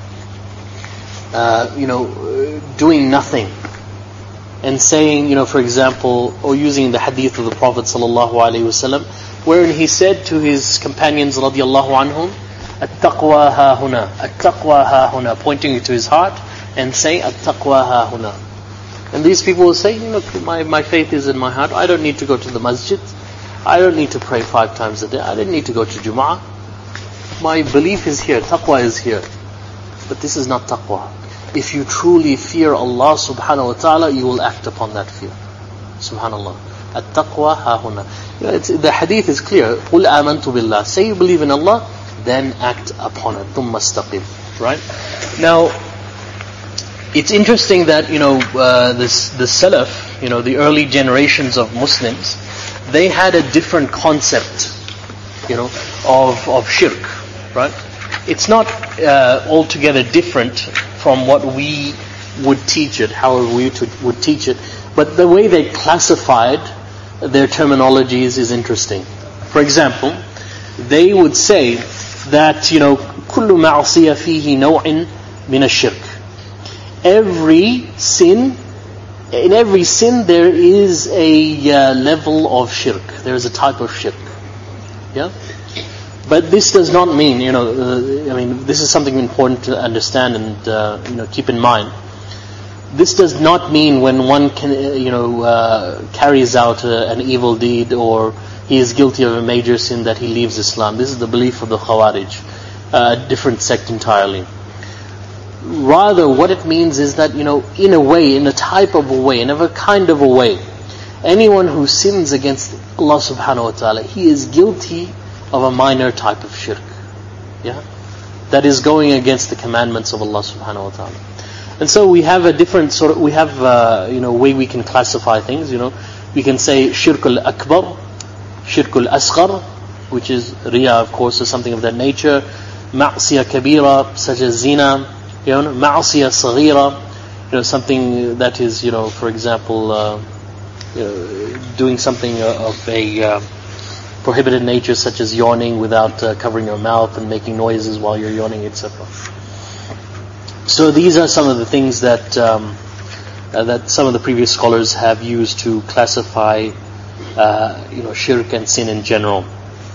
doing nothing and saying, for example, or using the hadith of the Prophet ﷺ, wherein he said to his companions radiyallahu anhum, At-taqwa ha-huna, At-taqwa ha-huna, pointing to his heart and saying, At-taqwa ha-huna. And these people will say, look, my faith is in my heart. I don't need to go to the masjid. I don't need to pray 5 times a day. I don't need to go to Jum'ah. My belief is here. Taqwa is here. But this is not taqwa. If you truly fear Allah subhanahu wa ta'ala, you will act upon that fear. Subhanallah. At-taqwa ha-huna. The hadith is clear. قُلْ آمَنْتُ بِاللَّهِ. Say you believe in Allah, then act upon it. ثُمَّ اسْتَقِمْ. Right? Now, it's interesting that, the Salaf, the early generations of Muslims, they had a different concept, of shirk. Right? It's not altogether different from what we would teach it, however we would teach it. But the way they classified their terminologies is interesting. For example, they would say that, كُلُّ مَعْصِيَ فِيهِ نَوْعٍ مِنَ الشِّرْكِ. In every sin there is a level of shirk. There is a type of shirk. Yeah? But this does not mean, this is something important to understand and keep in mind. This does not mean when one carries out an evil deed or he is guilty of a major sin that he leaves Islam. This is the belief of the Khawarij, a different sect entirely. Rather, what it means is that, in a way, in a type of a way, in a kind of a way, anyone who sins against Allah subhanahu wa ta'ala, he is guilty of a minor type of shirk. Yeah? That is going against the commandments of Allah subhanahu wa ta'ala. And so we have a different sort of, we have way we can classify things. We can say shirk al-akbar, shirk al-asghar, which is riya, of course, or something of that nature. Ma'siyah kabira, such as zina. Ma'siyah saghira, something that is, for example, doing something of a prohibited nature, such as yawning without covering your mouth and making noises while you're yawning, etc. So these are some of the things that that some of the previous scholars have used to classify, shirk and sin in general.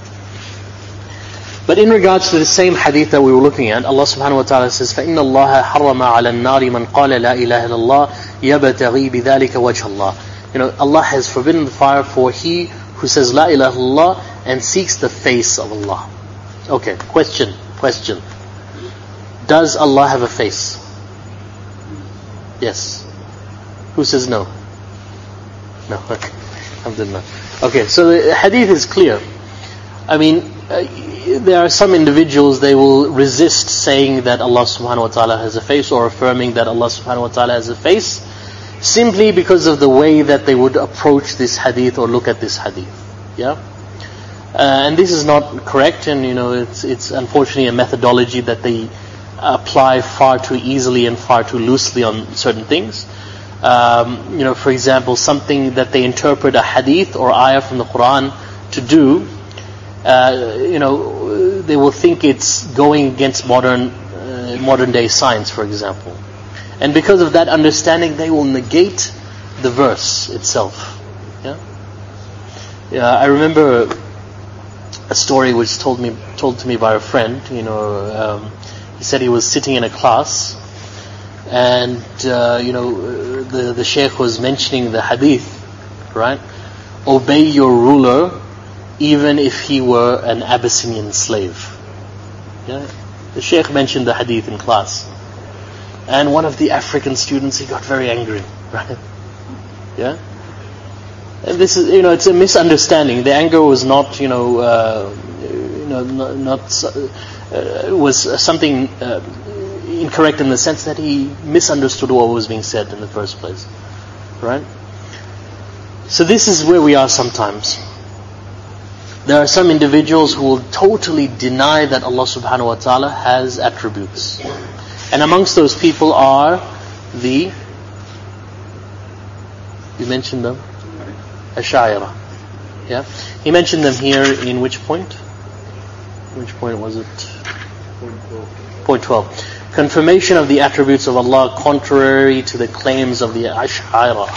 But in regards to the same hadith that we were looking at, Allah subhanahu wa ta'ala says, فَإِنَّ اللَّهَ حَرَّمَ عَلَى النَّارِ مَنْ قَالَ لَا إِلَهَ إِلَّا اللَّهِ يَبْتَغِي بِذَلِكَ وَجْهَ اللَّهِ. Allah has forbidden the fire for he who says La ilaha illallah and seeks the face of Allah. Okay, question. Does Allah have a face? Yes. Who says no? No, okay. Alhamdulillah. Okay, so the hadith is clear. There are some individuals, they will resist saying that Allah subhanahu wa ta'ala has a face or affirming that Allah subhanahu wa ta'ala has a face, simply because of the way that they would approach this hadith or look at this hadith. Yeah? And this is not correct, and it's unfortunately a methodology that they apply far too easily and far too loosely on certain things. For example, something that they interpret a hadith or ayah from the Quran to do, they will think it's going against modern day science, for example. And because of that understanding, they will negate the verse itself. I remember a story which told to me by a friend. He said he was sitting in a class, and the sheikh was mentioning the hadith, right? Obey your ruler, even if he were an Abyssinian slave. Yeah? The sheikh mentioned the hadith in class. And one of the African students, he got very angry, right? Yeah? And this is, it's a misunderstanding. The anger was not, was something incorrect in the sense that he misunderstood what was being said in the first place, right? So this is where we are sometimes. There are some individuals who will totally deny that Allah subhanahu wa ta'ala has attributes. And amongst those people are you mentioned them? Ash'ari. Yeah? He mentioned them here in which point? Which point was it? Point 12. Confirmation of the attributes of Allah contrary to the claims of the Ash'ari.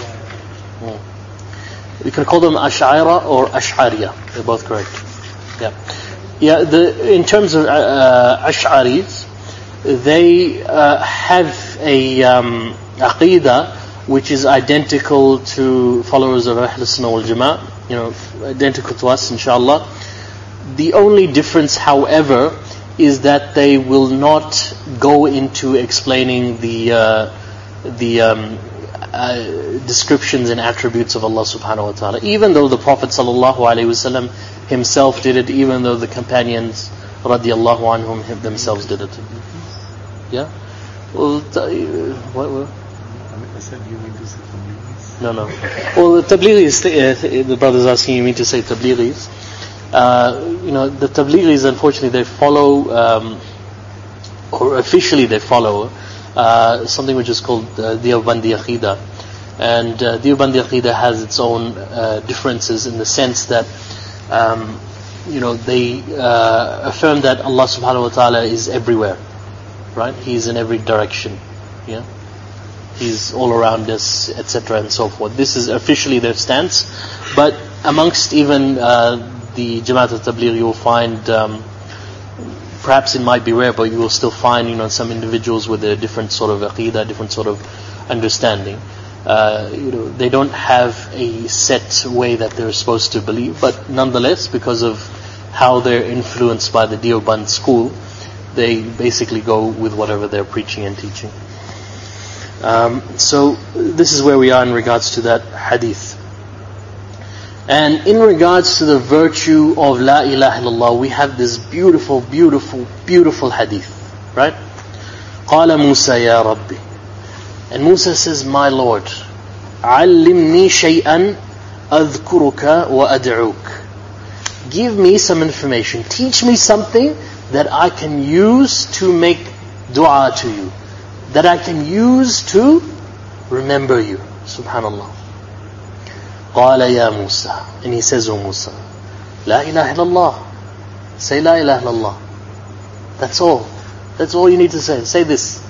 We can call them Ash'ari or Ash'ariya. They're both correct. Yeah. In terms of Ash'aris, they have a aqidah which is identical to followers of Ahl Sunnah wal Jama'ah, identical to us, inshallah. The only difference, however, is that they will not go into explaining the descriptions and attributes of Allah subhanahu wa ta'ala, even though the Prophet sallallahu alaihi wasallam himself did it, even though the companions radiallahu anhum themselves did it. Yeah? Well, what? I said you mean to say Tablighis? No. Well, the Tablighis, the brothers asking you mean to say Tablighis. The Tablighis, unfortunately, they follow, or officially they follow, something which is called Deobandi Aqidah. And Deobandi Aqidah has its own differences in the sense that, they affirm that Allah subhanahu wa ta'ala is everywhere. Right? He's in every direction. Yeah? He's all around us, etc. and so forth. This is officially their stance. But amongst even the Jama'at al-Tabligh, you will find perhaps it might be rare, but you will still find, some individuals with a different sort of aqeedah, different sort of understanding. They don't have a set way that they're supposed to believe, but nonetheless, because of how they're influenced by the Deoband school, they basically go with whatever they're preaching and teaching. So this is where we are in regards to that hadith. And in regards to the virtue of La ilaha illallah, we have this beautiful, beautiful, beautiful hadith, right? قال موسى يا ربي. And Musa says, my Lord, علمني شيئا أذكرك وأدعوك. Give me some information. Teach me something that I can use to make dua to you. That I can use to remember you. Subhanallah. قال يا موسى. And he says, O Musa, لا إله إلا الله. Say لا إله إلا الله. That's all. That's all you need to say. Say this.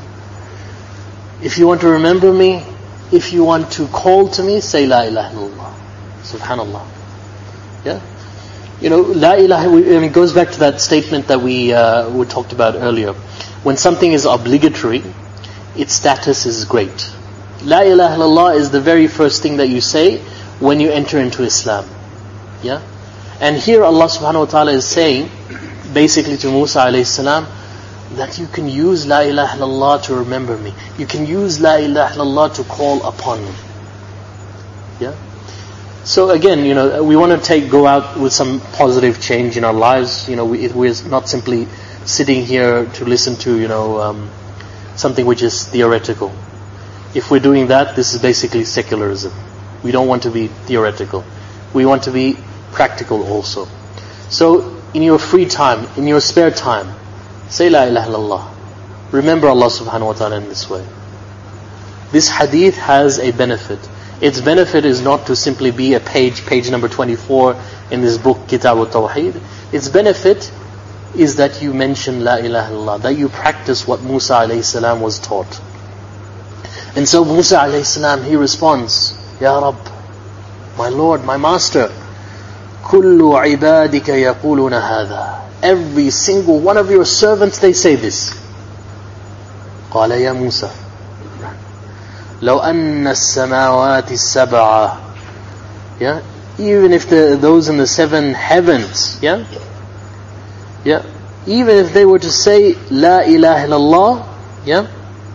If you want to remember me, if you want to call to me, say La ilaha illallah. Subhanallah. Yeah? La ilaha, it goes back to that statement that we talked about earlier. When something is obligatory, its status is great. La ilaha illallah is the very first thing that you say when you enter into Islam. Yeah? And here Allah subhanahu wa ta'ala is saying, basically to Musa alayhi salam, that you can use La ilaha illallah to remember me. You can use La ilaha illallah to call upon me. Yeah? So again, we want to go out with some positive change in our lives. We're not simply sitting here to listen to, something which is theoretical. If we're doing that, this is basically secularism. We don't want to be theoretical. We want to be practical also. So in your free time, in your spare time, say La ilaha illallah. Remember Allah subhanahu wa ta'ala in this way. This hadith has a benefit. Its benefit is not to simply be a page number 24 in this book, Kitab al-Tawheed. Its benefit is that you mention La ilaha illallah, that you practice what Musa alayhi salam was taught. And so Musa alayhi salam, he responds, Ya Rabb, my Lord, my Master, kullu ibadika yaquluna hadha. Every single one of your servants, they say this. قال يا موسى لو أن السماوات السبعة. Yeah, even if those in the 7 heavens, yeah, even if they were to say La ilaha illallah, yeah,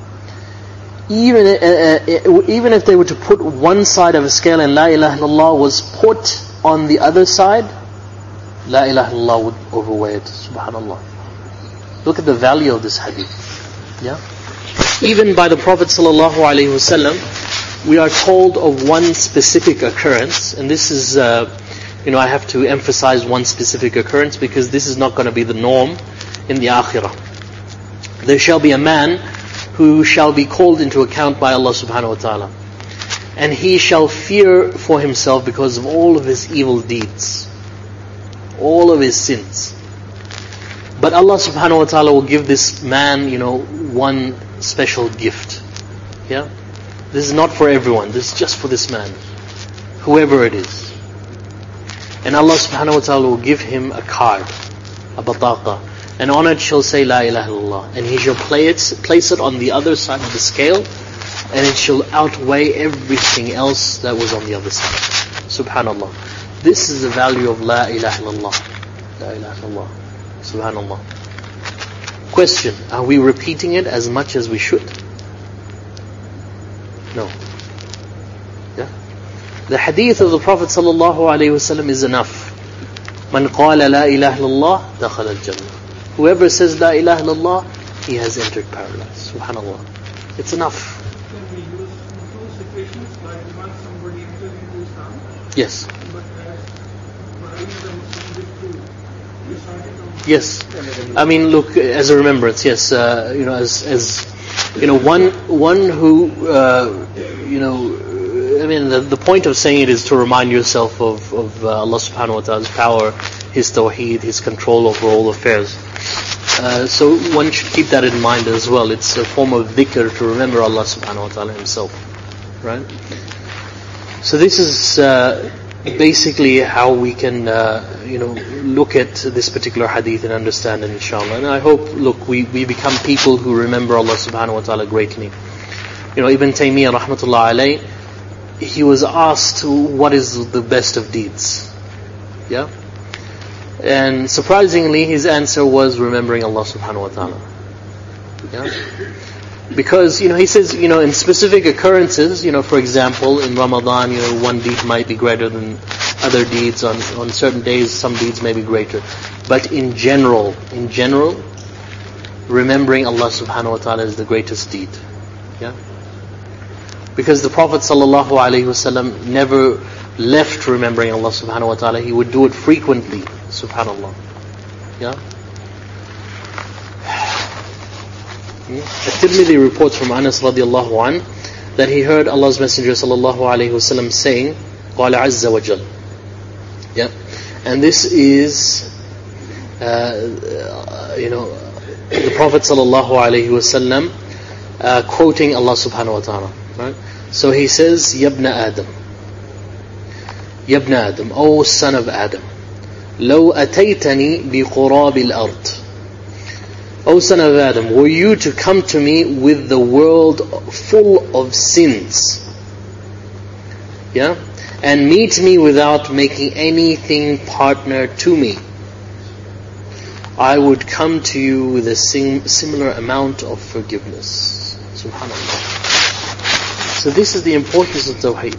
even if they were to put one side of a scale and La ilaha illallah was put on the other side, La ilaha illallah would overweigh it. Subhanallah. Look at the value of this hadith. Yeah. Even by the Prophet ﷺ, we are told of one specific occurrence, and this is, I have to emphasize one specific occurrence because this is not going to be the norm in the akhirah. There shall be a man who shall be called into account by Allah subhanahu wa ta'ala, and he shall fear for himself because of all of his evil deeds, all of his sins. But Allah subhanahu wa ta'ala will give this man, one special gift. Yeah? This is not for everyone. This is just for this man. Whoever it is. And Allah subhanahu wa ta'ala will give him a card, a bataqa. And on it shall say La ilaha illallah. And he shall place it on the other side of the scale, and it shall outweigh everything else that was on the other side. Subhanallah. This is the value of La ilaha illallah. La ilaha illallah. Subhanallah. Question: are we repeating it as much as we should? No. Yeah. The hadith of the Prophet ﷺ is enough. Man qala la ilaha illallah dakhala al-jannah. Whoever says la ilaha illallah, he has entered paradise. Subhanallah. It's enough. Can we use two situations, like once somebody enters into Islam? Yes. Yes, I mean, look, as a remembrance. Yes, as one who, the point of saying it is to remind yourself of Allah Subhanahu wa Taala's power, His Tawheed, His control over all affairs. So one should keep that in mind as well. It's a form of dhikr to remember Allah Subhanahu wa Taala Himself, right? So this is basically how we can, look at this particular hadith and understand it, inshallah. And I hope, we become people who remember Allah subhanahu wa ta'ala greatly. Ibn Taymiyyah rahmatullah alayh, he was asked what is the best of deeds. Yeah? And surprisingly, his answer was remembering Allah subhanahu wa ta'ala. Yeah? Because, he says, in specific occurrences, for example, in Ramadan, one deed might be greater than other deeds. On certain days, some deeds may be greater. But in general, remembering Allah subhanahu wa ta'ala is the greatest deed. Yeah? Because the Prophet sallallahu alaihi wasallam never left remembering Allah subhanahu wa ta'ala. He would do it frequently, subhanallah. Yeah? At-Tirmidhi reports from Anas radiallahu anh that he heard Allah's Messenger sallallahu alayhi wasallam saying, قال عز وجل. Yeah, and this is, the Prophet sallallahu alayhi wasallam quoting Allah subhanahu wa ta'ala. Right? So he says, يَا ابْنَ آدم, O son of Adam, لو أتيتني بقراب الأرض. O son of Adam, were you to come to me with the world full of sins, yeah, and meet me without making anything partner to me, I would come to you with a similar amount of forgiveness. Subhanallah. So this is the importance of Tawheed.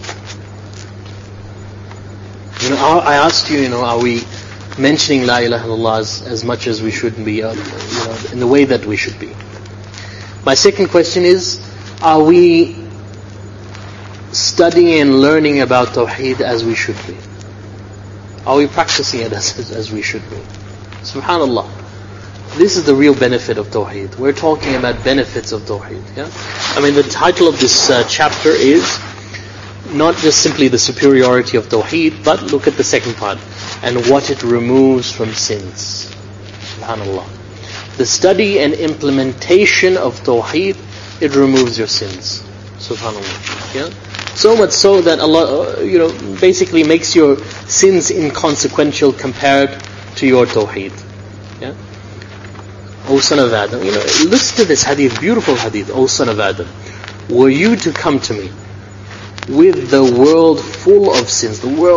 I asked you, are we mentioning La ilaha illallah as much as we should be, in the way that we should be? My second question is, are we studying and learning about Tawheed as we should be? Are we practicing it as we should be? Subhanallah. This is the real benefit of Tawheed. We're talking about benefits of Tawheed. Yeah? The title of this chapter is not just simply the superiority of Tawheed, but look at the second part, and what it removes from sins. Subhanallah. The study and implementation of Tawheed, it removes your sins. Subhanallah. Yeah? So much so that Allah, basically makes your sins inconsequential compared to your Tawheed. Yeah? O son of Adam, listen to this hadith, beautiful hadith. O son of Adam, were you to come to me with the world full of sins,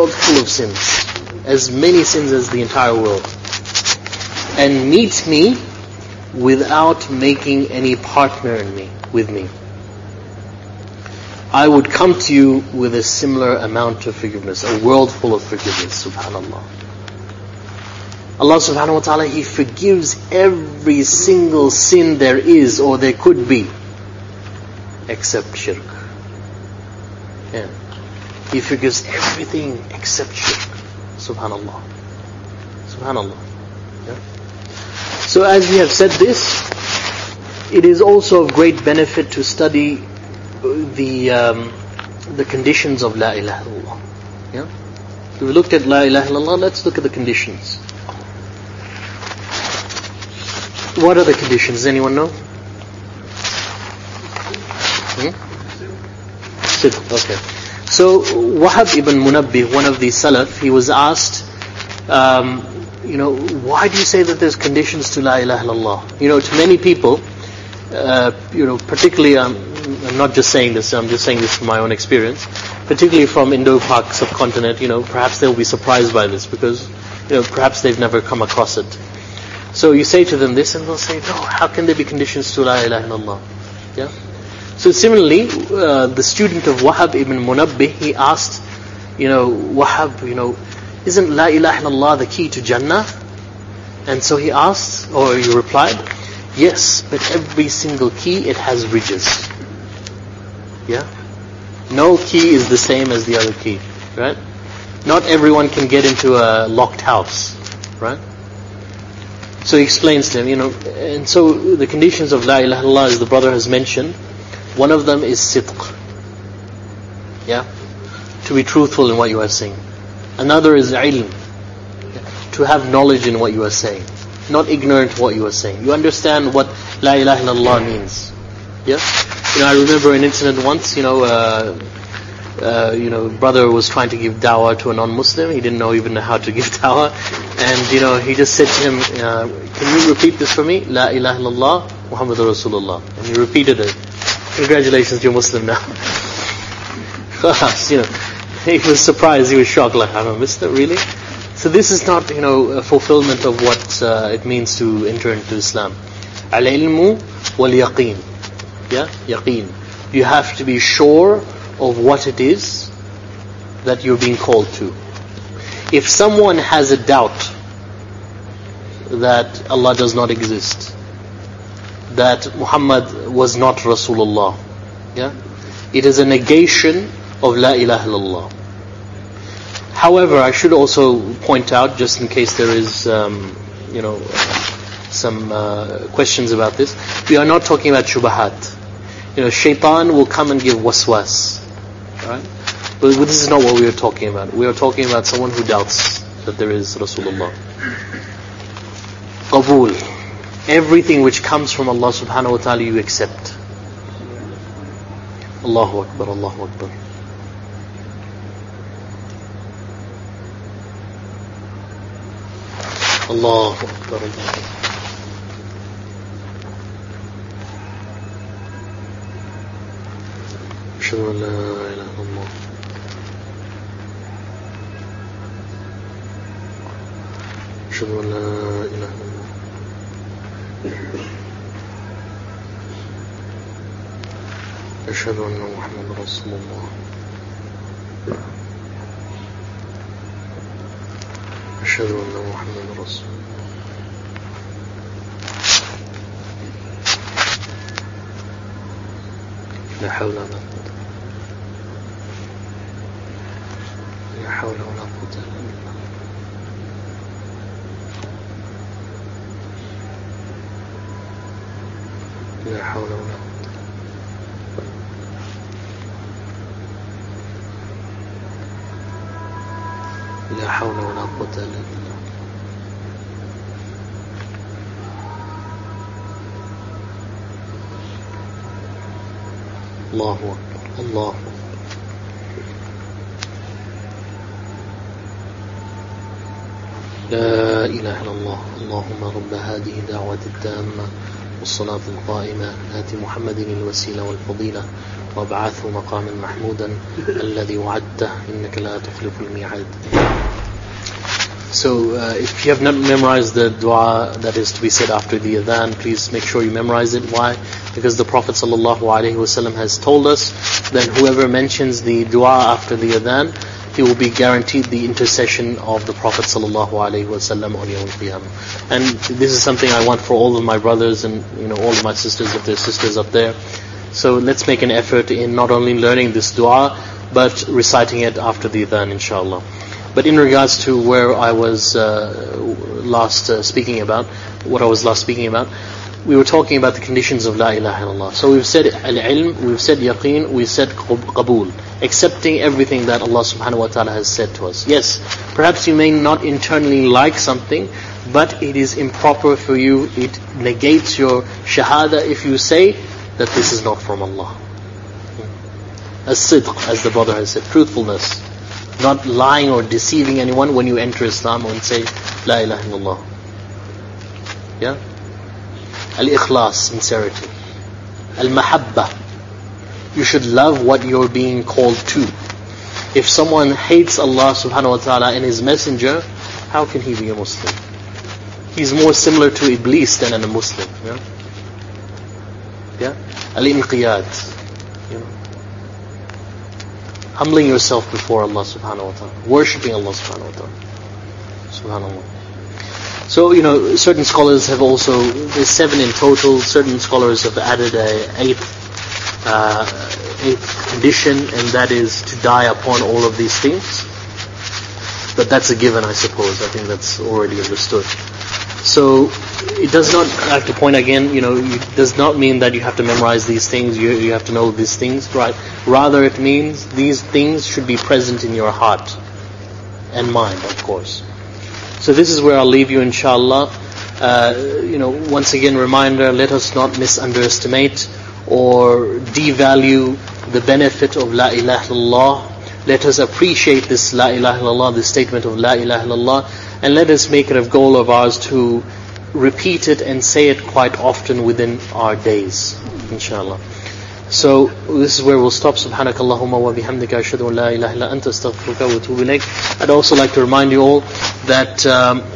as many sins as the entire world, and meet me without making any partner with me, I would come to you with a similar amount of forgiveness, a world full of forgiveness. Subhanallah. Allah subhanahu wa ta'ala, He forgives every single sin there is or there could be, except shirk. Yeah. He forgives everything except shirk. Subhanallah. Subhanallah. Yeah. So as we have said this, it is also of great benefit to study the conditions of La ilaha illallah. Yeah? So we looked at La ilaha illallah, let's look at the conditions. What are the conditions? Does anyone know? Okay. So Wahab ibn Munabbih, one of the Salaf, he was asked, why do you say that there's conditions to La ilaha illallah? To many people, particularly, I'm not just saying this, I'm just saying this from my own experience, particularly from Indo-Pak subcontinent, perhaps they'll be surprised by this because, perhaps they've never come across it. So you say to them this and they'll say, no, how can there be conditions to La ilaha illallah? Yeah? So similarly, the student of Wahab ibn Munabbih, he asked, Wahab, isn't La ilaha illallah the key to Jannah? And so he asked, or he replied, yes, but every single key, it has ridges. Yeah? No key is the same as the other key, right? Not everyone can get into a locked house, right? So he explains to him, and so the conditions of La ilaha illallah, as the brother has mentioned, one of them is sidq. Yeah? To be truthful in what you are saying. Another is ilm. To have knowledge in what you are saying. Not ignorant of what you are saying. You understand what La ilaha illallah means. Yeah? I remember an incident once, brother was trying to give dawah to a non-Muslim. He didn't even know how to give dawah. And, he just said to him, can you repeat this for me? La ilaha illallah, Muhammadur Rasulullah. And he repeated it. Congratulations, you're Muslim now. He was surprised, he was shocked, like, I'm a Muslim, really? So this is not, a fulfillment of what it means to enter into Islam. Al-ilmu wal-yaqeen. Yeah? Yaqeen. You have to be sure of what it is that you're being called to. If someone has a doubt that Allah does not exist, that Muhammad was not Rasulullah, it is a negation of La ilaha illallah. However, I should also point out, just in case there is some questions about this, we are not talking about shubahat. Shaitan will come and give waswas. Right? But this is not what we are talking about. We are talking about someone who doubts that there is Rasulullah. Qabul. Everything which comes from Allah subhanahu wa ta'ala you accept. Allahu Akbar, Allahu Akbar. Allahu Akbar, Allahu Akbar. أشهد أن لا إله إلا الله أشهد أن لا إله إلا الله أشهد أن محمد رسول الله أشهد أن محمد رسول الله لا حول ولا قوة لا حول ولا قوة إلا بالله لا حول ولا قوة لا حول ولا قوة إلا بالله الله أكبر الله أكبر لا إله إلا الله اللهم رب هذه الدعوة التامة والصلاة القائمة آت محمد الوسيلة والفضيلة وابعثه مقاما محمودا الذي وعدته إنك لا تخلف الميعاد. So if you have not memorized the dua that is to be said after the adhan, please make sure you memorize it. Why? Because the Prophet ﷺ has told us that whoever mentions the dua after the adhan, he will be guaranteed the intercession of the Prophet ﷺ on Yawm al-Qiyamah. And this is something I want for all of my brothers and all of my sisters, if there's sisters up there. So let's make an effort in not only learning this dua, but reciting it after the adhan, inshallah. But in regards to where I was last speaking about, we were talking about the conditions of La ilaha illallah. So we've said al-ilm, we've said yaqeen, we've said qabul, accepting everything that Allah subhanahu wa ta'ala has said to us. Yes, perhaps you may not internally like something, but it is improper for you, it negates your shahada if you say that this is not from Allah. As-sidq, as the brother has said, truthfulness. Not lying or deceiving anyone when you enter Islam and say La ilaha illallah. Yeah? Al-ikhlas, sincerity. Al-mahabba. You should love what you're being called to. If someone hates Allah subhanahu wa ta'ala and His messenger, how can he be a Muslim? He's more similar to Iblis than a Muslim. Yeah? Yeah? Al-inqiyad. Humbling yourself before Allah subhanahu wa ta'ala. Worshipping Allah subhanahu wa ta'ala. Subhanallah. So, certain scholars have also, there's 7 in total, certain scholars have added a eighth condition, and that is to die upon all of these things. But that's a given, I suppose. I think that's already understood. So, it does not, I have to point again, it does not mean that you have to memorize these things, you have to know these things, right? Rather it means these things should be present in your heart and mind, of course. So this is where I'll leave you, inshallah. Once again, reminder, let us not misunderestimate or devalue the benefit of La ilaha illallah. Let us appreciate this La ilaha illallah, this statement of La ilaha illallah, and let us make it a goal of ours to repeat it and say it quite often within our days, inshallah. So this is where we'll stop. Subhanakallahumma wa bihamdika ashhadu an la ilaha illa anta astaghfiruka wa atubu ilayk. I'd also like to remind you all that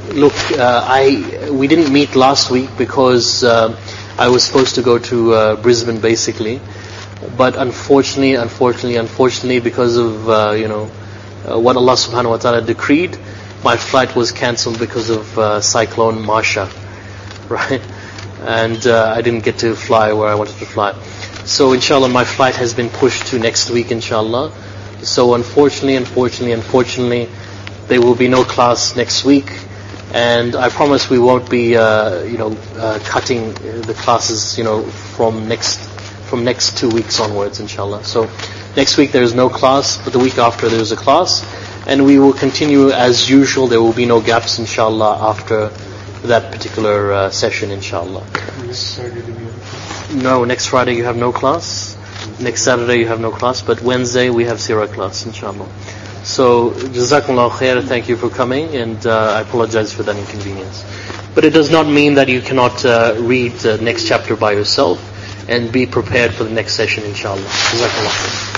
we didn't meet last week because I was supposed to go to Brisbane basically, but unfortunately, because of what Allah subhanahu wa ta'ala decreed, my flight was cancelled because of Cyclone Marsha, right? And I didn't get to fly where I wanted to fly. So inshallah my flight has been pushed to next week inshallah. So unfortunately there will be no class next week, and I promise we won't be cutting the classes from next 2 weeks onwards inshallah. So next week there is no class, but the week after there is a class, and we will continue as usual. There will be no gaps inshallah after that particular session inshallah. No, next Friday you have no class. Next Saturday you have no class, but Wednesday we have Sirah class, inshallah. So, Jazakumullah khair, thank you for coming, and I apologize for that inconvenience. But it does not mean that you cannot read the next chapter by yourself and be prepared for the next session, inshallah. Jazakumullah khair.